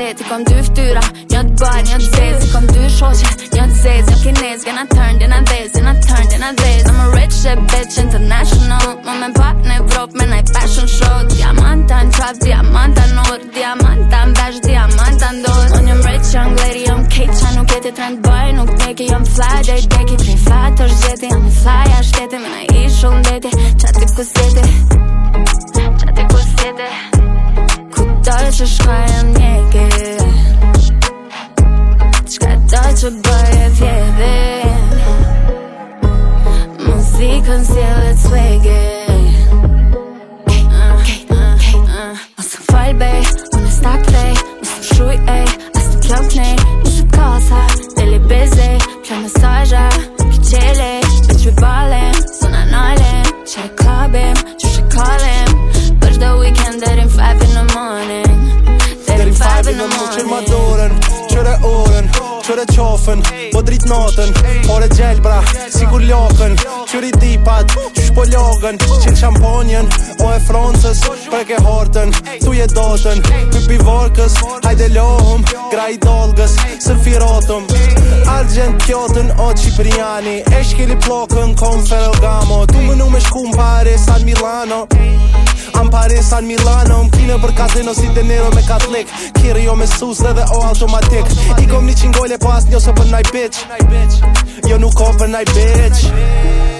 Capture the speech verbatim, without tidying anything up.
vet, I kom dy ftyra, një t'baj, një t'zez, I kom dy shoqe, një t'zez, një kinez, gonna turn, dina dhez, dina turn, dina dhez. I'm a rich shit bitch, international, më me pak në Evropë, me naj fashion show. Diamanta në trap, diamanta në orë, diamanta në vesh, diamanta në dorë. Unë jëm rich young lady, jëm kejt qa nuk jeti trend boy, nuk deki, jëm fly, day deki, prej fat është gjeti, jëm i fly, a shteti, me naj i shumë deti, qati kus jeti, qati kus jeti, ku doj që shkoj jëm njeki, qka doj që bëj e vjevi, muzikën s'jellet swaggy. Mos më fal bej, unë s'ta kthej, mos më shruj ej, as të plok nej, mos të kasa, deli busy, play mesazha, ki qele, bitch we ballin', sona nalin, qe klabim, që shë kallim, për çdo weekend deri në five in the morning, deri në five in the morning. Qërë ma dorën, qërë orën, qërë qofën, po drit natën, ore gjelbra, sigur lokën, qëri dipat, qysh po logën, qil shamponjen, o e Francës, preke hortën, tu je dotën, pypi vorkës, hajde lohëm, gra i dolgës, sërfi rotëm, argent pjotën, o Cipriani, e shkeli plokën, kom Ferragamo, tu më nu me shku më Paris, San Milano, am Paris, San Milano, më kine për kazino si De Niro me katlik, kiri jo me sus dhe dhe o automatik, I kom një qingole po as njo se për naj bitch, jo nuk o për naj bitch.